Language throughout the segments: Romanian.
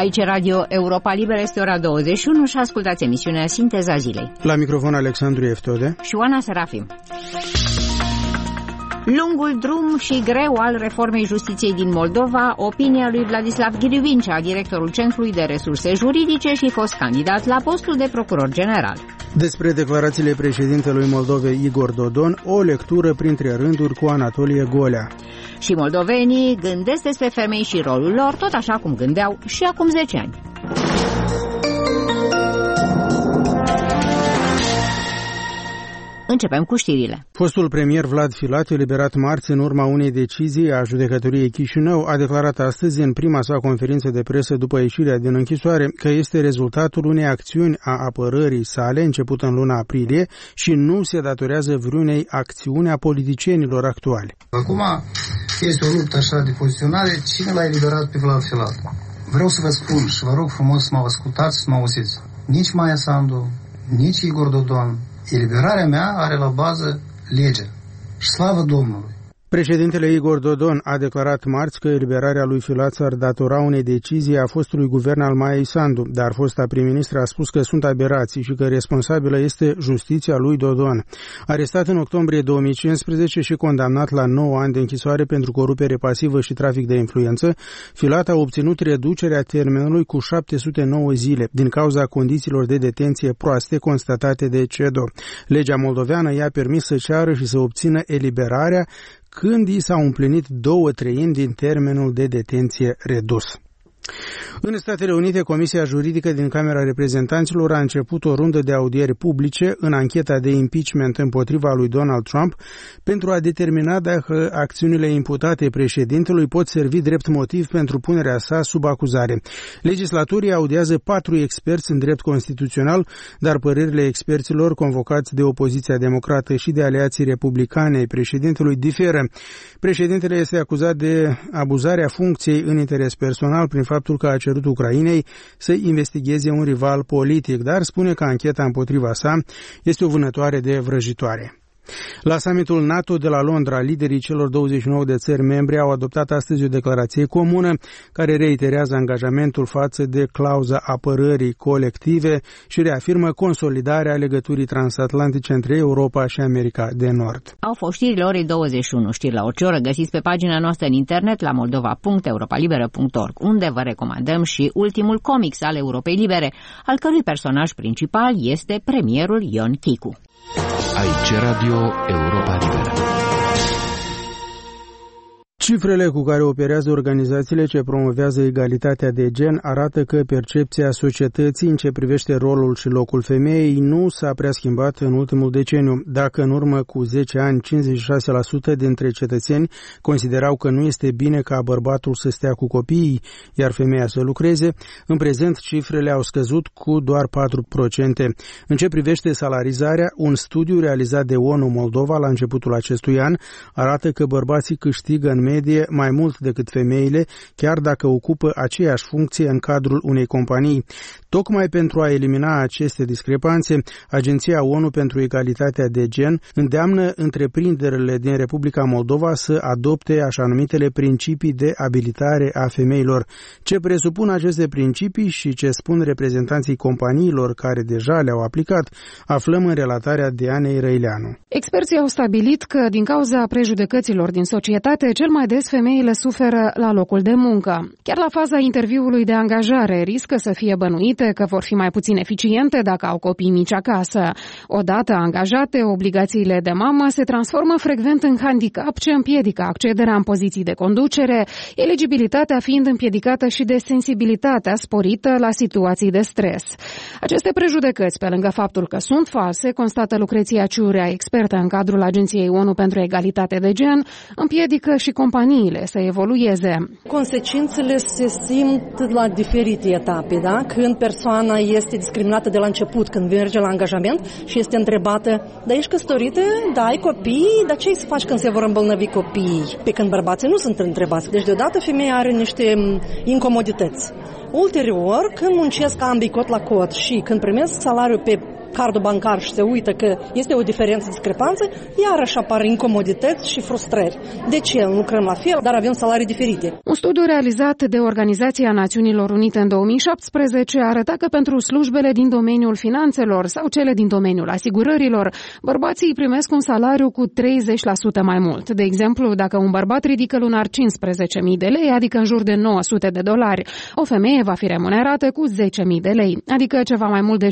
Aici Radio Europa Liberă, este ora 21 și ascultați emisiunea Sinteza Zilei. La microfon Alexandru Eftode și Oana Serafim. Lungul drum și greu al reformei justiției din Moldova, opinia lui Vladislav Ghirivincea, directorul Centrului de Resurse Juridice și fost candidat la postul de procuror general. Despre declarațiile președintelui Moldovei Igor Dodon, o lectură printre rânduri cu Anatolie Golea. Și moldovenii gândesc despre femei și rolul lor, tot așa cum gândeau și acum 10 ani. Începem cu știrile. Fostul premier Vlad Filat, eliberat marți în urma unei decizii a judecătoriei Chișinău, a declarat astăzi în prima sa conferință de presă după ieșirea din închisoare că este rezultatul unei acțiuni a apărării sale începută în luna aprilie și nu se datorează vreunei acțiuni a politicienilor actuali. Acum este o luptă așa de poziționare, cine l-a eliberat pe Vlad Filat? Vreau să vă spun și vă rog frumos să mă ascultați, să mă auziți. Nici Maia Sandu, nici Igor Dodon. Eliberarea mea are la bază legea și slavă Domnului. Președintele Igor Dodon a declarat marți că eliberarea lui Filat s-ar datora unei decizii a fostului guvern al Maiei Sandu, dar fosta prim-ministră a spus că sunt aberații și că responsabilă este justiția lui Dodon. Arestat în octombrie 2015 și condamnat la 9 ani de închisoare pentru corupere pasivă și trafic de influență, Filat a obținut reducerea termenului cu 709 zile din cauza condițiilor de detenție proaste constatate de CEDO. Legea moldoveană i-a permis să ceară și să obțină eliberarea când i s-au împlinit 2/3 din termenul de detenție redus. În Statele Unite, Comisia Juridică din Camera Reprezentanților a început o rundă de audieri publice în ancheta de impeachment împotriva lui Donald Trump pentru a determina dacă acțiunile imputate președintelui pot servi drept motiv pentru punerea sa sub acuzare. Legislatorii audiază 4 experți în drept constituțional, dar părerile experților convocați de opoziția democrată și de aliații republicane ai președintelui diferă. Președintele este acuzat de abuzarea funcției în interes personal prin faptul că a cerut Ucrainei să investigheze un rival politic, dar spune că ancheta împotriva sa este o vânătoare de vrăjitoare. La summitul NATO de la Londra, liderii celor 29 de țări membre au adoptat astăzi o declarație comună care reiterează angajamentul față de clauza apărării colective și reafirmă consolidarea legăturii transatlantice între Europa și America de Nord. Au fost știrile orei 21. Știri la orice oră găsiți pe pagina noastră în internet la moldova.europalibera.org, unde vă recomandăm și ultimul comics al Europei Libere, al cărui personaj principal este premierul Ion Chicu. Aici Radio Europa Liberă. Cifrele cu care operează organizațiile ce promovează egalitatea de gen arată că percepția societății în ce privește rolul și locul femeii nu s-a prea schimbat în ultimul deceniu. Dacă în urmă cu 10 ani 56% dintre cetățeni considerau că nu este bine ca bărbatul să stea cu copiii, iar femeia să lucreze, în prezent cifrele au scăzut cu doar 4%. În ce privește salarizarea, un studiu realizat de ONU Moldova la începutul acestui an arată că bărbații câștigă în medie mai mult decât femeile, chiar dacă ocupă aceeași funcție în cadrul unei companii. Tocmai pentru a elimina aceste discrepanțe, Agenția ONU pentru Egalitatea de Gen îndeamnă întreprinderile din Republica Moldova să adopte așa numitele principii de abilitare a femeilor. Ce presupun aceste principii și ce spun reprezentanții companiilor care deja le-au aplicat, aflăm în relatarea Dianei Răileanu. Experții au stabilit că, din cauza prejudecăților din societate, cel mai des femeile suferă la locul de muncă. Chiar la faza interviului de angajare riscă să fie bănuite că vor fi mai puțin eficiente dacă au copii mici acasă. Odată angajate, obligațiile de mamă se transformă frecvent în handicap ce împiedică accederea în poziții de conducere, eligibilitatea fiind împiedicată și de sensibilitatea sporită la situații de stres. Aceste prejudecăți, pe lângă faptul că sunt false, constată Lucreția Ciurea, expertă în cadrul Agenției ONU pentru Egalitate de Gen, împiedică și companiile să evolueze. Consecințele se simt la diferite etape, da? Când persoana este discriminată de la început, când merge la angajament și este întrebată: dar ești căsătorită? Da, ai copii? Dar ce să faci când se vor îmbolnăvi copiii? Pe când bărbații nu sunt întrebați. Deci deodată femeia are niște incomodități. Ulterior, când muncesc ambii cot la cot și când primesc salariul pe cardul bancar și se uită că este o diferență, discrepanță, iarăși apar incomodități și frustrări. De ce lucrăm la fel, dar avem salarii diferite? Un studiu realizat de Organizația Națiunilor Unite în 2017 arăta că pentru slujbele din domeniul finanțelor sau cele din domeniul asigurărilor, bărbații primesc un salariu cu 30% mai mult. De exemplu, dacă un bărbat ridică lunar 15.000 de lei, adică în jur de $900, o femeie va fi remunerată cu 10.000 de lei, adică ceva mai mult de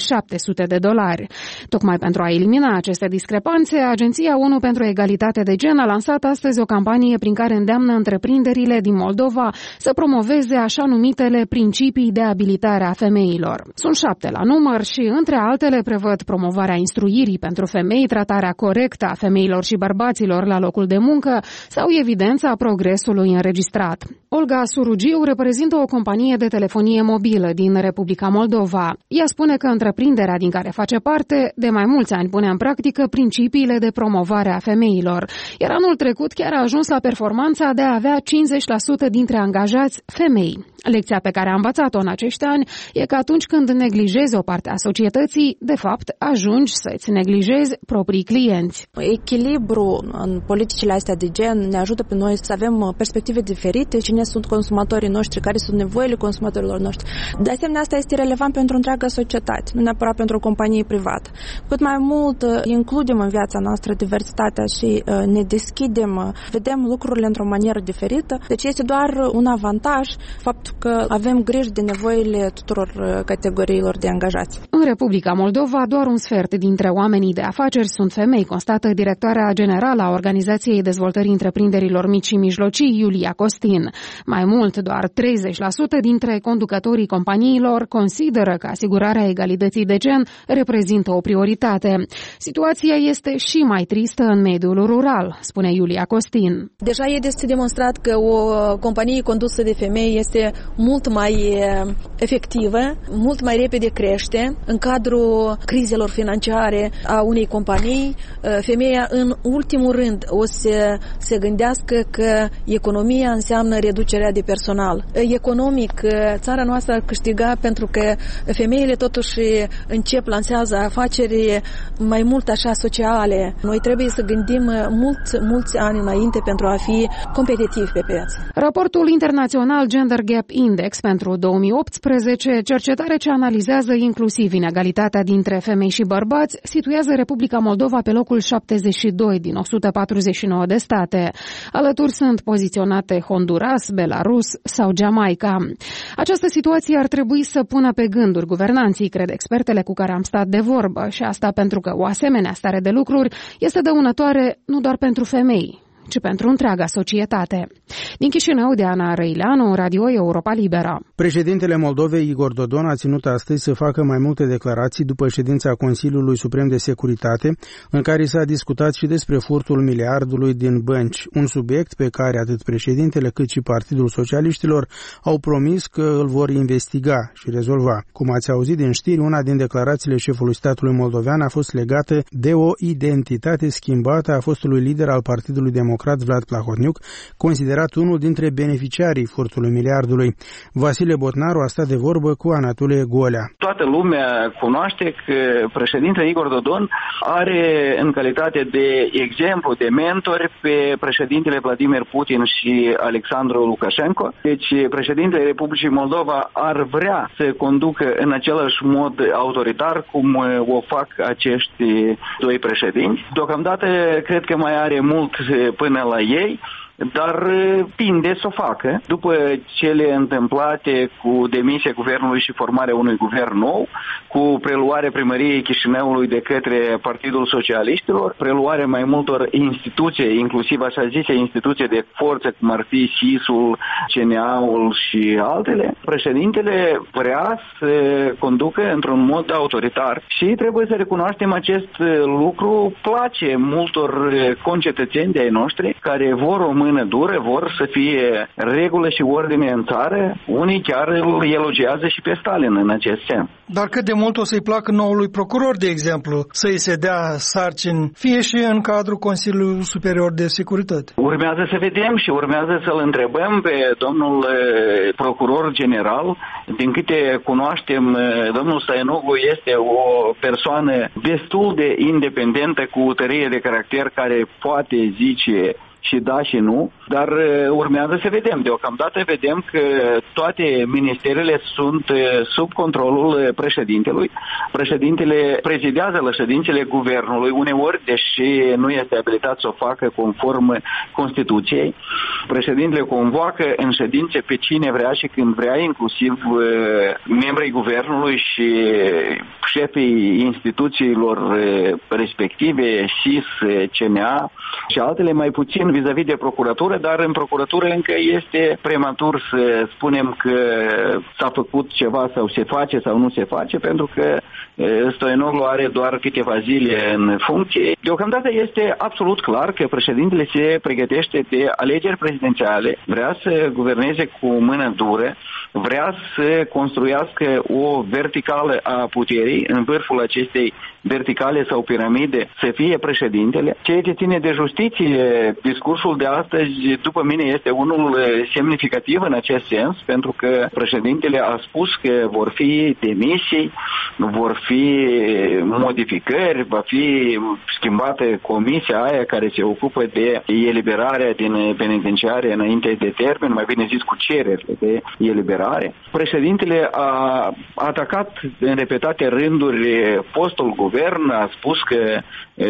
$700. Tocmai pentru a elimina aceste discrepanțe, Agenția ONU pentru Egalitate de Gen a lansat astăzi o campanie prin care îndeamnă întreprinderile din Moldova să promoveze așa numitele principii de abilitare a femeilor. Sunt 7 la număr și, între altele, prevăd promovarea instruirii pentru femei, tratarea corectă a femeilor și bărbaților la locul de muncă sau evidența progresului înregistrat. Olga Surugiu reprezintă o companie de telefonie mobilă din Republica Moldova. Ea spune că întreprinderea din care face parte de mai mulți ani pune în practică principiile de promovare a femeilor, iar anul trecut chiar a ajuns la performanța de a avea 50% dintre angajați femei. Lecția pe care a învățat-o în acești ani e că atunci când neglijezi o parte a societății, de fapt, ajungi să-ți neglijezi proprii clienți. Echilibru în politicile astea de gen ne ajută pe noi să avem perspective diferite, cine sunt consumatorii noștri, care sunt nevoile consumatorilor noștri. De asemenea, asta este relevant pentru întreaga societate, nu neapărat pentru o companie privată. Cât mai mult includem în viața noastră diversitatea și ne deschidem, vedem lucrurile într-o manieră diferită, deci este doar un avantaj faptul că avem grijă de nevoile tuturor categoriilor de angajați. În Republica Moldova, doar un sfert dintre oamenii de afaceri sunt femei, constată directoarea generală a Organizației Dezvoltării Întreprinderilor Mici și Mijlocii, Iulia Costin. Mai mult, doar 30% dintre conducătorii companiilor consideră că asigurarea egalității de gen reprezintă o prioritate. Situația este și mai tristă în mediul rural, spune Iulia Costin. Deja este demonstrat că o companie condusă de femei este mult mai efectivă, mult mai repede crește. În cadrul crizelor financiare a unei companii, femeia în ultimul rând o să se gândească că economia înseamnă reducerea de personal. Economic, țara noastră ar câștiga pentru că femeile totuși lansează afaceri mai mult așa sociale. Noi trebuie să gândim mulți ani înainte pentru a fi competitivi pe piață. Raportul internațional Gender Gap Index pentru 2018, cercetare ce analizează inclusiv inegalitatea dintre femei și bărbați, situează Republica Moldova pe locul 72 din 149 de state. Alături sunt poziționate Honduras, Belarus sau Jamaica. Această situație ar trebui să pună pe gânduri guvernanții, cred expertele cu care am stat de vorbă, și asta pentru că o asemenea stare de lucruri este dăunătoare nu doar pentru femei, ci pentru întreaga societate. Din Chișinău, Diana Răileanu, Radio Europa Liberă. Președintele Moldovei, Igor Dodon, a ținut astăzi să facă mai multe declarații după ședința Consiliului Suprem de Securitate, în care s-a discutat și despre furtul miliardului din bănci, un subiect pe care atât președintele cât și Partidul Socialiștilor au promis că îl vor investiga și rezolva. Cum ați auzit din știri, una din declarațiile șefului statului moldovean a fost legată de o identitate schimbată a fostului lider al Partidului Democrat Vlad Plahotniuc, considerat unul dintre beneficiarii furtului miliardului. Vasile Botnaru a stat de vorbă cu Anatole Golea. Toată lumea cunoaște că președintele Igor Dodon are în calitate de exemplu, de mentor, pe președintele Vladimir Putin și Alexandru Lukashenko. Deci președintele Republicii Moldova ar vrea să conducă în același mod autoritar cum o fac acești doi președinți. Deocamdată cred că mai are mult până la ei, dar tinde să o facă. După cele întâmplate cu demisia guvernului și formarea unui guvern nou, cu preluarea primăriei Chișinăului de către Partidul Socialiștilor, preluarea mai multor instituții, inclusiv așa zise instituții de forță, cum ar fi SIS-ul, CNA-ul și altele, președintele vrea să conducă într-un mod autoritar și trebuie să recunoaștem acest lucru place multor concetățeni de ai noștri care vor români mână dură, vor să fie regulă și ordine în țară. Unii chiar îl elogiază și pe Stalin în acest sens. Dar cât de mult o să-i placă noului procuror, de exemplu, să-i se dea sarcini, fie și în cadrul Consiliului Superior de Securitate? Urmează să vedem și urmează să-l întrebăm pe domnul procuror general. Din câte cunoaștem, domnul Stoianoglu este o persoană destul de independentă, cu o tărie de caracter care poate zice și da și nu, dar urmează să vedem. Deocamdată vedem că toate ministerele sunt sub controlul președintelui. Președintele prezidează la ședințele guvernului, uneori, deși nu este abilitat să o facă conform Constituției. Președintele convoacă în ședințe pe cine vrea și când vrea, inclusiv membrii guvernului și șefii instituțiilor respective, SIS, CNA și altele, mai puțin vis-a-vis de procuratură, dar în procuratură încă este prematur să spunem că s-a făcut ceva sau se face sau nu se face, pentru că Stoianoglu are doar câteva zile în funcție. Deocamdată este absolut clar că președintele se pregătește de alegeri prezidențiale, vrea să guverneze cu mână dură, vrea să construiască o verticală a puterii, în vârful acestei verticale sau piramide să fie președintele. Ceea ce ține de justiție, discursul de astăzi, după mine, este unul semnificativ în acest sens, pentru că președintele a spus că vor fi demisii, vor fi modificări, va fi schimbată comisia aia care se ocupă de eliberarea din penitenciare înainte de termen, mai bine zis cu cererile de eliberare. Președintele a atacat în repetate rânduri postul guvern, a spus că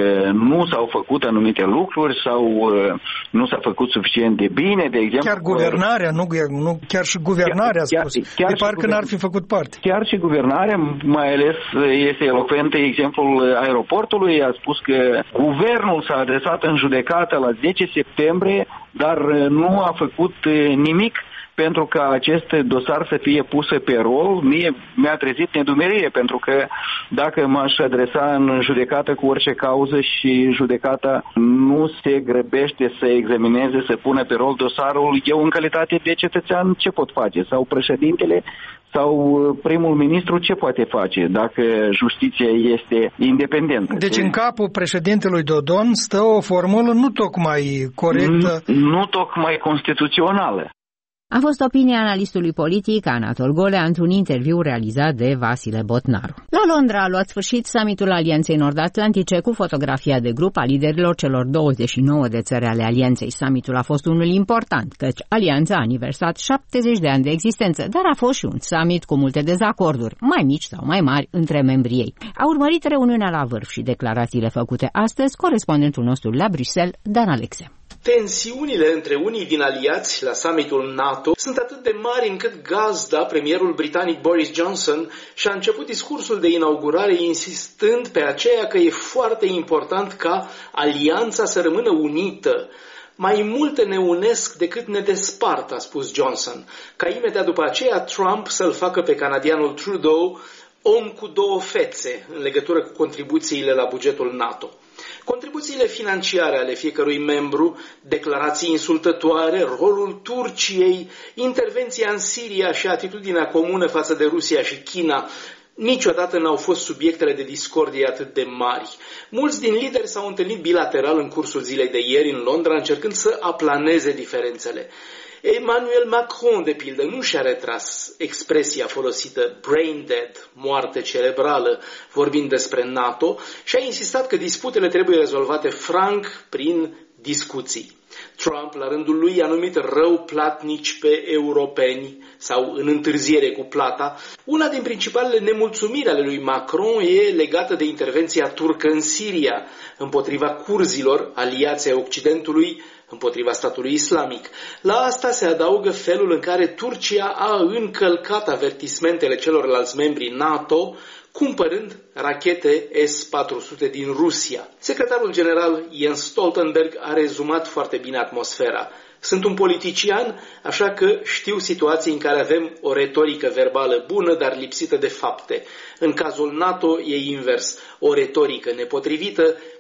nu s-au făcut anumite lucruri sau nu s-a făcut suficient de bine, de exemplu. Chiar guvernarea, nu chiar și guvernarea a spus. De parcă n-ar fi făcut parte. Chiar și guvernarea, mai ales este elocvent exemplul aeroportului, a spus că guvernul s-a adresat în judecată la 10 septembrie, dar nu a făcut nimic pentru ca acest dosar să fie pus pe rol. Mie mi-a trezit nedumerire, pentru că dacă m-aș adresa în judecată cu orice cauză și judecata nu se grăbește să examineze, să pună pe rol dosarul, eu în calitate de cetățean ce pot face? Sau președintele sau primul ministru ce poate face dacă justiția este independentă? Deci în capul președintelui Dodon stă o formulă nu tocmai corectă. Nu tocmai constituțională. A fost opinia analistului politic Anatol Golea într-un interviu realizat de Vasile Botnaru. La Londra a luat sfârșit summitul Alianței Nord-Atlantice cu fotografia de grup a liderilor celor 29 de țări ale Alianței. Summitul a fost unul important, căci Alianța a aniversat 70 de ani de existență, dar a fost și un summit cu multe dezacorduri, mai mici sau mai mari, între membrii ei. A urmărit reuniunea la vârf și declarațiile făcute astăzi corespondentul nostru la Bruxelles, Dan Alexe. Tensiunile între unii din aliați la summitul NATO sunt atât de mari încât gazda, premierul britanic Boris Johnson, și-a început discursul de inaugurare insistând pe aceea că e foarte important ca alianța să rămână unită. Mai multe ne unesc decât ne despart, a spus Johnson, ca imediat după aceea Trump să-l facă pe canadianul Trudeau om cu două fețe în legătură cu contribuțiile la bugetul NATO. Contribuțiile financiare ale fiecărui membru, declarații insultătoare, rolul Turciei, intervenția în Siria și atitudinea comună față de Rusia și China niciodată n-au fost subiectele de discordie atât de mari. Mulți din lideri s-au întâlnit bilateral în cursul zilei de ieri în Londra, încercând să aplaneze diferențele. Emmanuel Macron, de pildă, nu și-a retras expresia folosită brain dead, moarte cerebrală, vorbind despre NATO, și a insistat că disputele trebuie rezolvate franc prin discuții. Trump, la rândul lui, i-a numit rău platnici pe europeni sau în întârziere cu plata. Una din principalele nemulțumiri ale lui Macron e legată de intervenția turcă în Siria, împotriva curzilor, aliații ai Occidentului, împotriva statului islamic. La asta se adaugă felul în care Turcia a încălcat avertismentele celorlalți membri NATO, cumpărând rachete S-400 din Rusia. Secretarul general Jens Stoltenberg a rezumat foarte bine atmosfera. Sunt un politician, așa că știu situații în care avem o retorică verbală bună, dar lipsită de fapte. În cazul NATO e invers. O retorică nepotrivită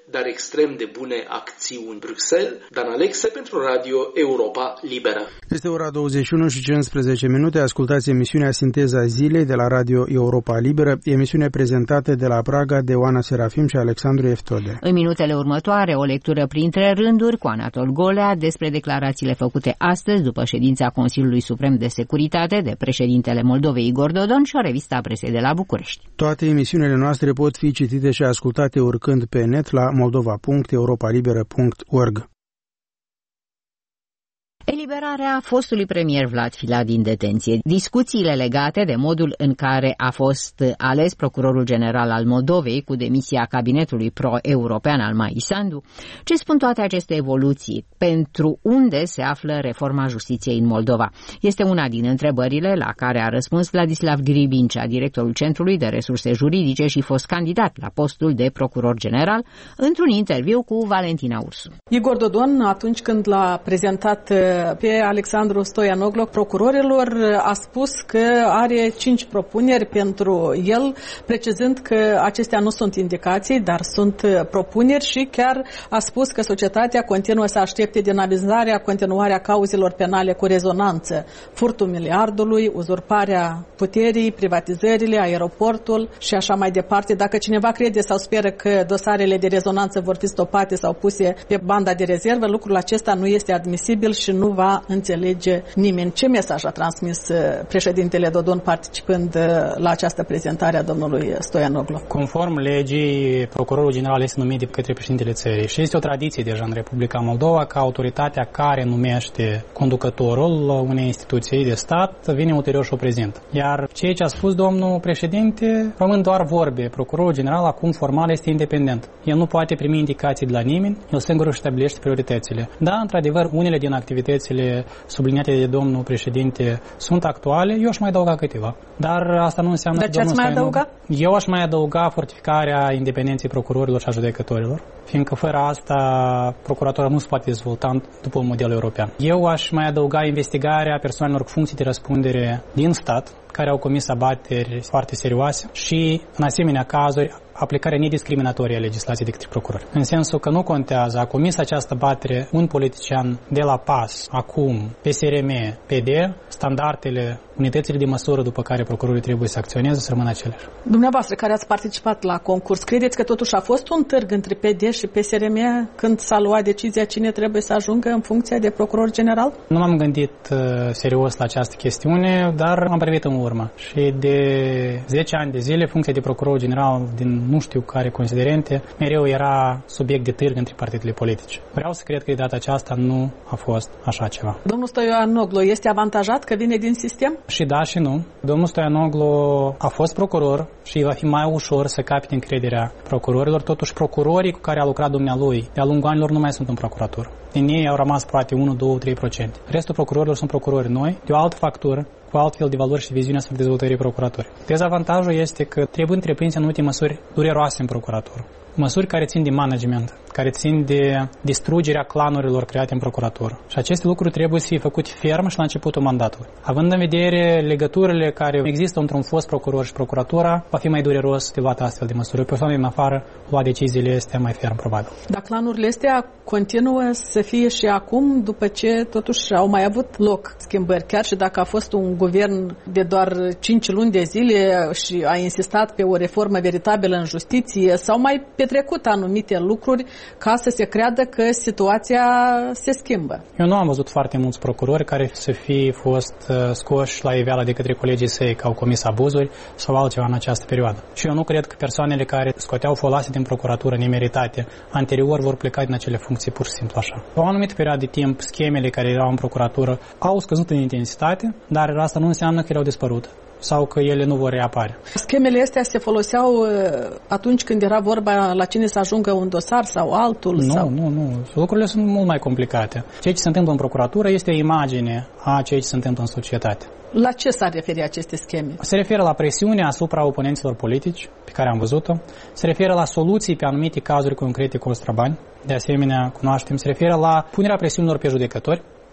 dar extrem de bune acțiuni. Bruxelles, Dan Alexe pentru Radio Europa Liberă. Este ora 21 și 15 minute. Ascultați emisiunea Sinteza Zilei de la Radio Europa Liberă, emisiune prezentată de la Praga de Oana Serafim și Alexandru Eftode. În minutele următoare, o lectură printre rânduri cu Anatol Golea despre declarațiile făcute astăzi după ședința Consiliului Suprem de Securitate de președintele Moldovei Igor Dodon și o revistă a presei de la București. Toate emisiunile noastre pot fi citite și ascultate urcând pe net la moldova.europalibera.org. Eliberarea fostului premier Vlad Filat din detenție, discuțiile legate de modul în care a fost ales procurorul general al Moldovei cu demisia cabinetului pro-european al Maii Sandu, ce spun toate aceste evoluții, pentru unde se află reforma justiției în Moldova? Este una din întrebările la care a răspuns Vladislav Gribincea, directorul Centrului de Resurse Juridice și fost candidat la postul de procuror general, într-un interviu cu Valentina Ursu. Igor Dodon, atunci când l-a prezentat pe Alexandru Stoianoglu procurorilor, a spus că are 5 propuneri pentru el, precizând că acestea nu sunt indicații, dar sunt propuneri și chiar a spus că societatea continuă să aștepte dinamizarea, continuarea cauzelor penale cu rezonanță, furtul miliardului, uzurparea puterii, privatizările, aeroportul și așa mai departe. Dacă cineva crede sau speră că dosarele de rezonanță vor fi stopate sau puse pe banda de rezervă, lucrul acesta nu este admisibil și nu va înțelege nimeni. Ce mesaj a transmis președintele Dodon participând la această prezentare a domnului Stoianoglu? Conform legii, procurorul general este numit de către președintele țării și este o tradiție deja în Republica Moldova ca autoritatea care numește conducătorul unei instituții de stat vine ulterior și o prezintă. Iar ceea ce a spus domnul președinte rămân doar vorbe. Procurorul general acum formal este independent. El nu poate primi indicații de la nimeni, el singur își stabilește prioritățile. Da, într-adevăr, unele din activitățile subliniate de domnul președinte sunt actuale, eu aș mai adăuga câteva. Dar asta nu înseamnă... Dar ce ați mai adăuga? Eu aș mai adăuga fortificarea independenței procurorilor și a judecătorilor, fiindcă fără asta procuratura nu se poate dezvolta după un model european. Eu aș mai adăuga investigarea persoanelor cu funcții de răspundere din stat, care au comis abateri foarte serioase și, în asemenea cazuri, aplicarea nediscriminatorie a legislației de către procurori. În sensul că nu contează, a comis această abatere un politician de la PAS, acum, PSRM, PD, standardele, unitățile de măsură după care procurorii trebuie să acționeze să rămână aceleași. Dumneavoastră, care ați participat la concurs, credeți că totuși a fost un târg între PD și PSRM când s-a luat decizia cine trebuie să ajungă în funcția de procuror general? Nu m-am gândit serios la această chestiune, dar am privit în urmă. Și de 10 ani de zile, funcția de procuror general din nu știu care considerente, mereu era subiect de târg între partidele politice. Vreau să cred că de data aceasta nu a fost așa ceva. Domnul Stoianoglu este avantajat că vine din sistem? Și da și nu. Domnul Stoianoglu a fost procuror și va fi mai ușor să capete încrederea procurorilor. Totuși, procurorii cu care a lucrat dumnealui de-a lungul anilor nu mai sunt în procuratură. Din ei au rămas poate 1, 2, 3%. Restul procurorilor sunt procurori noi, de o altă factură, cu altfel de valori și viziune asupra dezvoltării procuraturii. Dezavantajul este că trebuie întreprinse anumite măsuri dureroase în procuratură. Măsuri care țin de management, care țin de distrugerea clanurilor create în procuratură. Și aceste lucruri trebuie să fie făcute ferm și la începutul mandatului. Având în vedere legăturile care există între un fost procuror și procuratura, va fi mai dureros de luat astfel de măsuri. O persoană din afară lua deciziile astea mai ferm, probabil. Dar clanurile astea continuă să fie și acum, după ce totuși au mai avut loc schimbări. Chiar și dacă a fost un guvern de doar 5 luni de zile și a insistat pe o reformă veritabilă în justiție, s-au mai petrecut anumite lucruri ca să se creadă că situația se schimbă. Eu nu am văzut foarte mulți procurori care să fi fost scoși la iveală de către colegii săi că au comis abuzuri sau altceva în această perioadă. Și eu nu cred că persoanele care scoteau folase din procuratură nemeritate anterior vor pleca din acele funcții pur și simplu așa. La o anumită perioadă de timp, schemele care erau în procuratură au scăzut în intensitate, dar asta nu înseamnă că ele au dispărut sau că ele nu vor reapare. Schemele astea se foloseau atunci când era vorba la cine să ajungă un dosar sau altul? Nu. Lucrurile sunt mult mai complicate. Ceea ce se întâmplă în procuratură este o imagine a ceea ce se întâmplă în societate. La ce s-ar referi aceste scheme? Se referă la presiunea asupra oponenților politici, pe care am văzut-o. Se referă la soluții pe anumite cazuri concrete costă bani. De asemenea, cunoaștem. Se referă la punerea presiunilor pe judecători,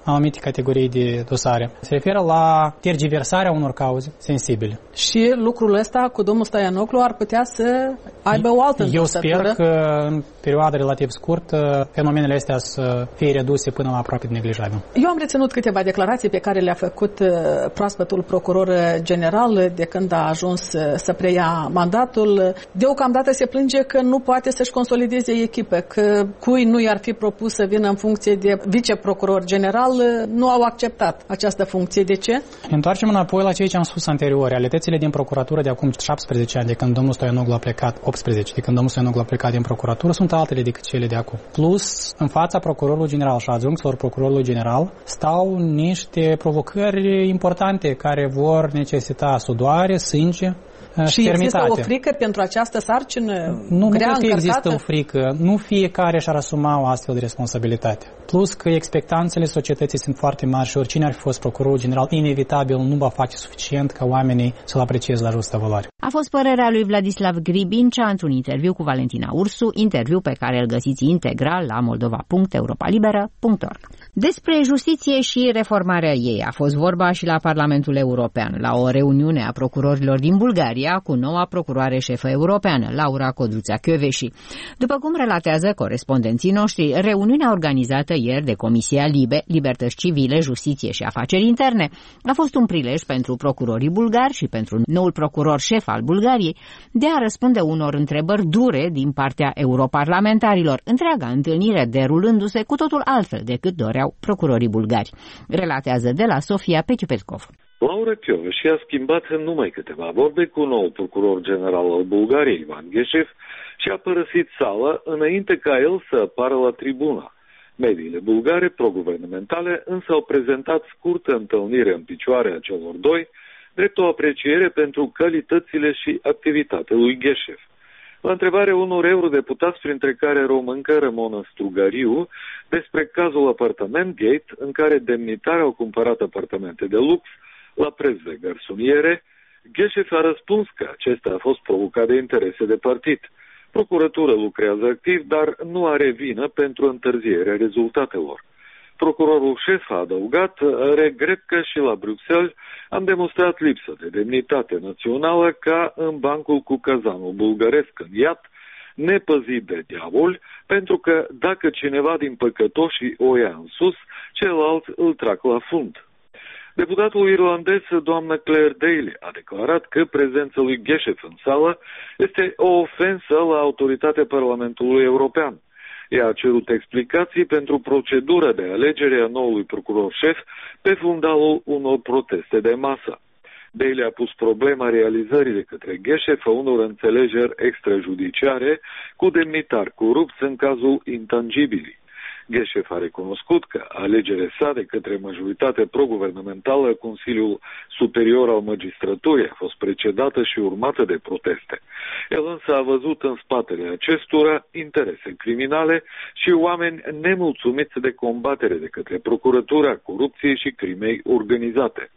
anumite categorii de dosare. Se referă la tergiversarea unor cauze sensibile. Și lucrul ăsta cu domnul Stoianoglu ar putea să aibă o altă învățătură. Eu sper că în perioada relativ scurtă fenomenele astea să fie reduse până la aproape neglijabil. Eu am reținut câteva declarații pe care le-a făcut proaspătul procuror general de când a ajuns să preia mandatul. Deocamdată se plânge că nu poate să-și consolideze echipe, că cui nu i-ar fi propus să vină în funcție de viceprocuror general, nu au acceptat această funcție. De ce? Întoarcem înapoi la ceea ce am spus anterior. Realitățile din procuratură de acum 17 ani, de când domnul Stoianoglu a plecat, 18, de când domnul Stoianoglu a plecat din procuratură, sunt altele decât cele de acum. Plus, în fața procurorului general și adjuncților procurorului general stau niște provocări importante care vor necesita sudoare, sânge, și există o frică pentru această sarcină? Nu cred că există o frică. Nu fiecare și-ar asuma o astfel de responsabilitate. Plus că expectanțele societății sunt foarte mari și oricine ar fi fost procurorul general, inevitabil nu va face suficient ca oamenii să-l aprecieze la justă valoare. A fost părerea lui Vladislav Gribincea într-un interviu cu Valentina Ursu, interviu pe care îl găsiți integral la moldova.europalibera.org. Despre justiție și reformarea ei a fost vorba și la Parlamentul European, la o reuniune a procurorilor din Bulgaria cu noua procuroare șefă europeană, Laura Codruța-Kövesi. După cum relatează corespondenții noștri, reuniunea organizată ieri de Comisia LIBE, Libertăți Civile, Justiție și Afaceri Interne, a fost un prilej pentru procurorii bulgari și pentru noul procuror șef al Bulgariei de a răspunde unor întrebări dure din partea europarlamentarilor, întreaga întâlnire derulându-se cu totul altfel decât doreau procurorii bulgari. Relatează de la Sofia Peciu Petkov. Laura Kövesi a schimbat în numai câteva vorbe cu noul procuror general al Bulgariei, Ivan Gheșev, și a părăsit sala înainte ca el să apară la tribună. Mediile bulgare proguvernamentale însă au prezentat scurtă întâlnire în picioare a celor doi, drept o apreciere pentru calitățile și activitatea lui Gheșev. La întrebare unor eurodeputați, printre care româncă Ramona Strugariu, despre cazul apartament Gate, în care demnitari au cumpărat apartamente de lux la preț de garsoniere, Gheșev a răspuns că acesta a fost provocat de interese de partid. Procuratura lucrează activ, dar nu are vină pentru întârzierea rezultatelor. Procurorul șef a adăugat: regret că și la Bruxelles am demonstrat lipsă de demnitate națională ca în bancul cu cazanul bulgăresc în iad, nepăzit de diavol, pentru că dacă cineva din păcătoșii o ia în sus, celălalt îl trag la fund. Deputatul irlandez, doamna Claire Daly, a declarat că prezența lui Gheșev în sală este o ofensă la autoritatea Parlamentului European. Ea a cerut explicații pentru procedura de alegere a noului procuror șef pe fundalul unor proteste de masă. Daly a pus problema realizării de către Gheșev a unor înțelegeri extrajudiciare cu demnitari corupți în cazul Intangibilii. Gheșev a recunoscut că alegerea sa de către majoritatea pro-guvernamentală, Consiliul Superior al Magistraturii, a fost precedată și urmată de proteste. El însă a văzut în spatele acestora interese criminale și oameni nemulțumiți de combatere de către procuratura corupției și crimei organizate.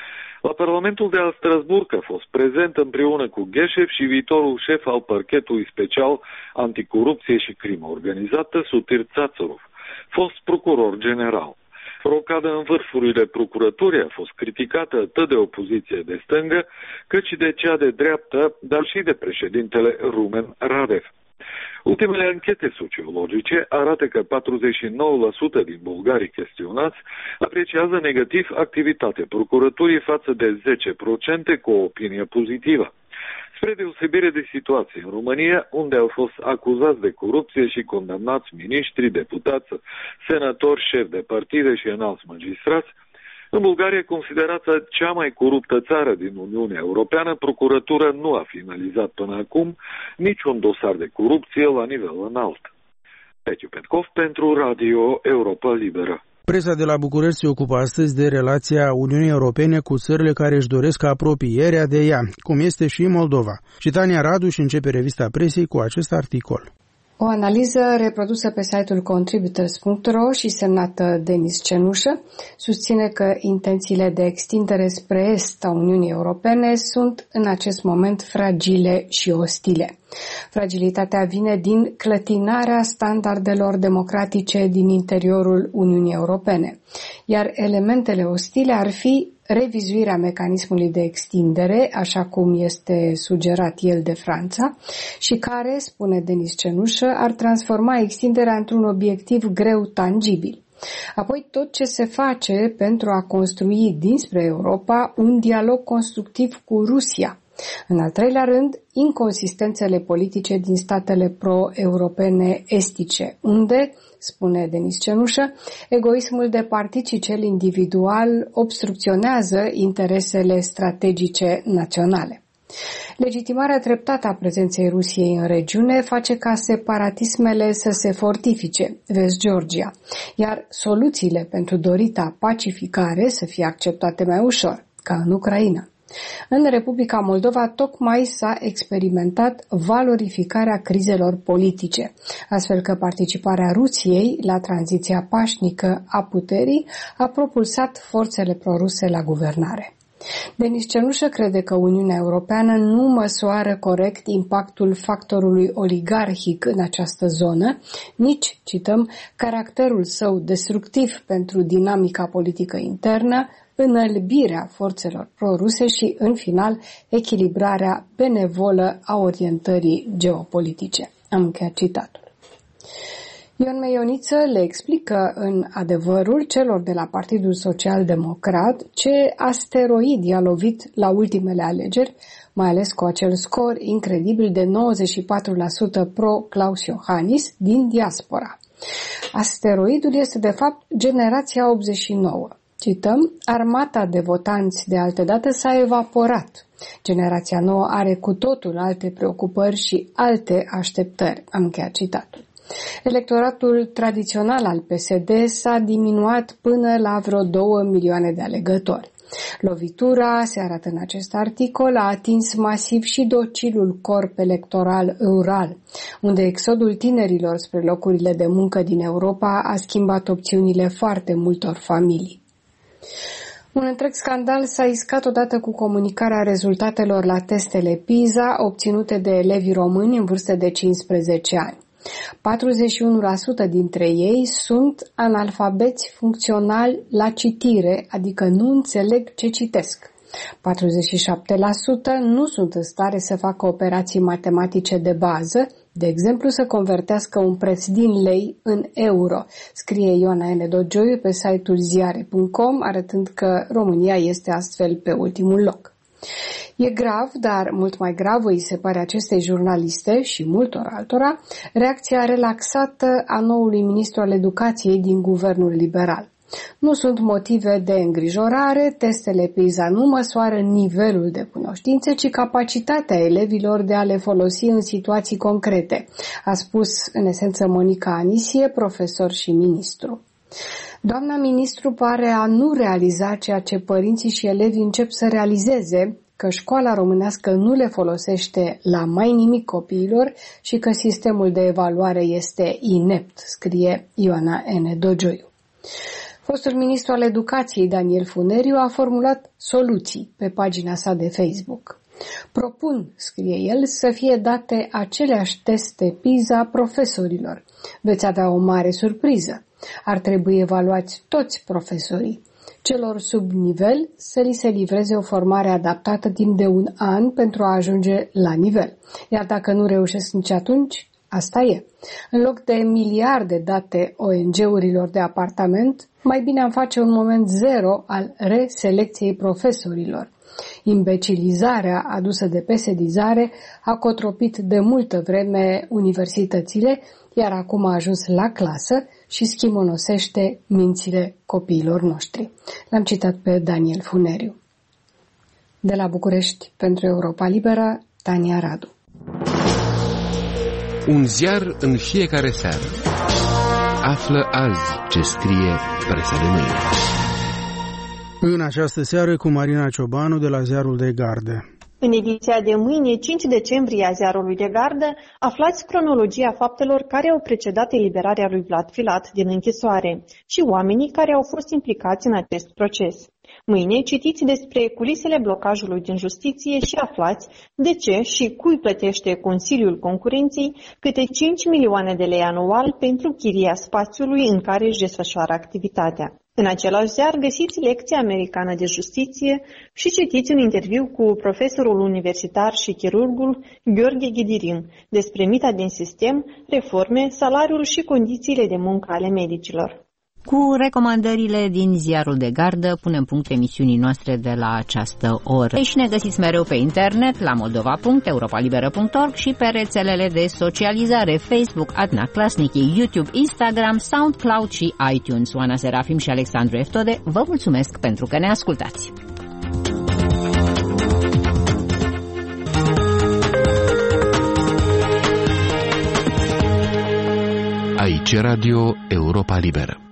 La Parlamentul de la Strasburg a fost prezent împreună cu Gheșev și viitorul șef al parchetului special anticorupție și crimă organizată, Sutir Țațărov, fost procuror general. Rocada în vârfurile procuraturii a fost criticată atât de opoziție de stângă, cât și de cea de dreaptă, dar și de președintele Rumen Radev. Ultimele anchete sociologice arată că 49% din bulgarii chestionați apreciază negativ activitatea procuraturii față de 10% cu o opinie pozitivă. Spre deosebire de situație în România, unde au fost acuzați de corupție și condamnați miniștri, deputați, senatori, șefi de partide și înalți magistrați, în Bulgaria, considerată cea mai coruptă țară din Uniunea Europeană, procuratura nu a finalizat până acum niciun dosar de corupție la nivel înalt. Peciu Petkov pentru Radio Europa Liberă. Presa de la București se ocupă astăzi de relația Uniunii Europene cu țările care își doresc apropierea de ea, cum este și Moldova. Și Tania Radu își începe revista presei cu acest articol. O analiză reprodusă pe site-ul contributors.ro și semnată Denis Cenușă susține că intențiile de extindere spre est a Uniunii Europene sunt în acest moment fragile și ostile. Fragilitatea vine din clătinarea standardelor democratice din interiorul Uniunii Europene. iar elementele ostile ar fi revizuirea mecanismului de extindere, așa cum este sugerat el de Franța, și care, spune Denis Cenușă, ar transforma extinderea într-un obiectiv greu tangibil. Apoi tot ce se face pentru a construi dinspre Europa un dialog constructiv cu Rusia. În al treilea rând, inconsistențele politice din statele pro-europene estice, unde, spune Denis Cenușă, egoismul de partid și cel individual obstrucționează interesele strategice naționale. Legitimarea treptată a prezenței Rusiei în regiune face ca separatismele să se fortifice, vezi Georgia, iar soluțiile pentru dorita pacificare să fie acceptate mai ușor, ca în Ucraina. În Republica Moldova tocmai s-a experimentat valorificarea crizelor politice, astfel că participarea Rusiei la tranziția pașnică a puterii a propulsat forțele proruse la guvernare. Denis Cenușă crede că Uniunea Europeană nu măsoară corect impactul factorului oligarhic în această zonă, nici, cităm, caracterul său destructiv pentru dinamica politică internă, înălbirea forțelor proruse și, în final, echilibrarea benevolă a orientării geopolitice. Am încheiat citatul. Ion Meioniță le explică în Adevărul celor de la Partidul Social Democrat ce asteroid i-a lovit la ultimele alegeri, mai ales cu acel scor incredibil de 94% pro-Klaus Iohannis din diaspora. Asteroidul este de fapt generația 89. Cităm, armata de votanți de altădată s-a evaporat. Generația nouă are cu totul alte preocupări și alte așteptări. Am încheiat citatul. Electoratul tradițional al PSD s-a diminuat până la vreo 2 milioane de alegători. Lovitura, se arată în acest articol, a atins masiv și docilul corp electoral rural, unde exodul tinerilor spre locurile de muncă din Europa a schimbat opțiunile foarte multor familii. Un întreg scandal s-a iscat odată cu comunicarea rezultatelor la testele PISA obținute de elevii români în vârstă de 15 ani. 41% dintre ei sunt analfabeți funcționali la citire, adică nu înțeleg ce citesc. 47% nu sunt în stare să facă operații matematice de bază, de exemplu să convertească un preț din lei în euro, scrie Ioana N. Dogioiu pe site-ul ziare.com, arătând că România este astfel pe ultimul loc. E grav, dar mult mai gravă îi se pare acestei jurnaliste și multor altora reacția relaxată a noului ministru al educației din guvernul liberal. Nu sunt motive de îngrijorare, testele PISA nu măsoară nivelul de cunoștințe, ci capacitatea elevilor de a le folosi în situații concrete, a spus în esență Monica Anisie, profesor și ministru. Doamna ministru pare a nu realiza ceea ce părinții și elevii încep să realizeze, că școala românească nu le folosește la mai nimic copiilor și că sistemul de evaluare este inept, scrie Ioana N. Dogioiu. Fostul ministru al educației Daniel Funeriu a formulat soluții pe pagina sa de Facebook. Propun, scrie el, să fie date aceleași teste PISA profesorilor. Veți avea o mare surpriză. Ar trebui evaluați toți profesorii. Celor sub nivel să li se livreze o formare adaptată timp de 1 an pentru a ajunge la nivel. Iar dacă nu reușesc nici atunci, asta e. În loc de miliarde date ONG-urilor de apartament, mai bine am face un moment zero al reselecției profesorilor. Imbecilizarea adusă de pesedizare a cotropit de multă vreme universitățile, iar acum a ajuns la clasă și schimonosește mințile copiilor noștri. L-am citat pe Daniel Funeriu. De la București, pentru Europa Liberă, Tania Radu. Un ziar în fiecare seară. Află azi ce scrie presa de mâine. În această seară cu Marina Ciobanu de la Ziarul de Gardă. În ediția de mâine, 5 decembrie a Ziarului de Gardă, aflați cronologia faptelor care au precedat eliberarea lui Vlad Filat din închisoare și oamenii care au fost implicați în acest proces. Mâine citiți despre culisele blocajului din justiție și aflați de ce și cui plătește Consiliul Concurenței câte 5 milioane de lei anual pentru chiria spațiului în care își desfășoară activitatea. În același ziar găsiți lecția americană de justiție și citiți un interviu cu profesorul universitar și chirurgul Gheorghe Ghidirin despre mita din sistem, reforme, salariul și condițiile de muncă ale medicilor. Cu recomandările din Ziarul de Gardă punem punct emisiunii noastre de la această oră. Și ne găsiți mereu pe internet la moldova.europalibera.org și pe rețelele de socializare Facebook, Adna Klasnici, YouTube, Instagram, SoundCloud și iTunes. Oana Serafim și Alexandru Eftode vă mulțumesc pentru că ne ascultați. Aici Radio Europa Liberă.